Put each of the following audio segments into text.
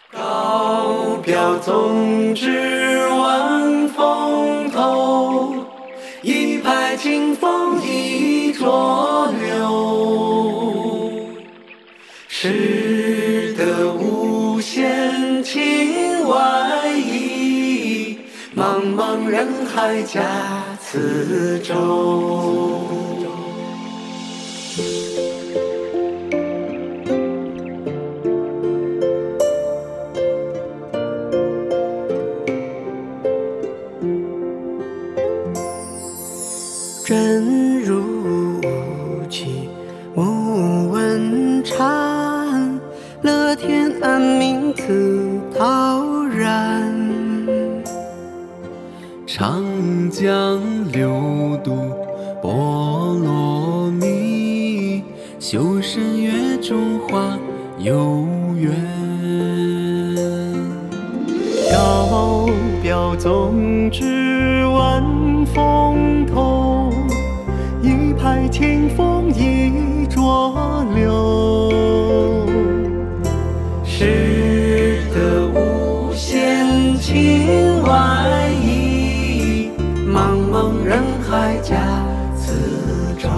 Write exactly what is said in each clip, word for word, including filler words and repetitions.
高标纵至晚风头，一派清风一浊流。识得无限情外意，茫茫人海夹此舟。真如无期，莫问禅，乐天安明此陶然。 长江流渡波罗蜜，修身乐中华有缘。 高标纵至晚风头，一派清风一浊流。识得无限情外意，茫茫人海夹此舟。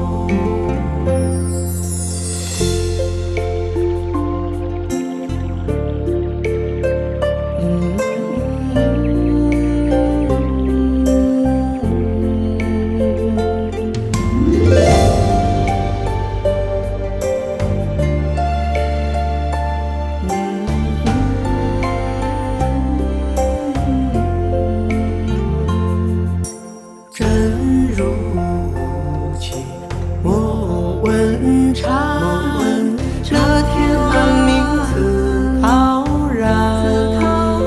真如无期，莫问禅，乐天安明此陶然。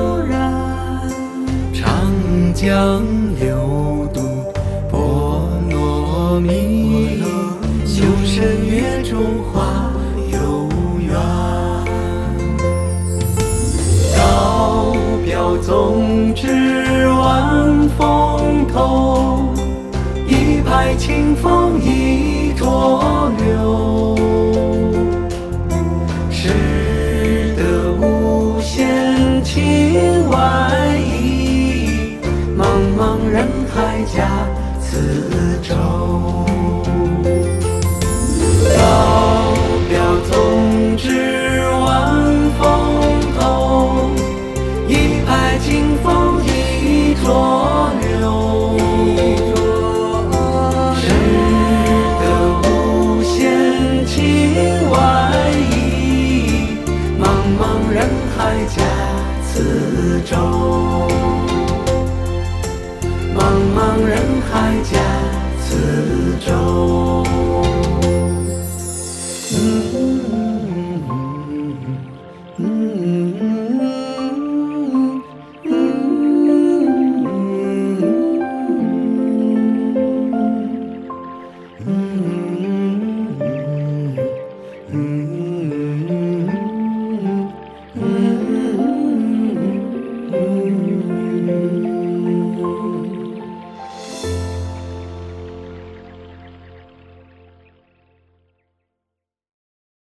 长江流渡波罗蜜，修身乐中华有缘。 高标纵至晚风头，一派清风一浊流。识得无限情外意，茫茫人海夹此舟。高标纵至晚风头，一派清风一浊流。识得无限情外意，茫茫人海夹此舟。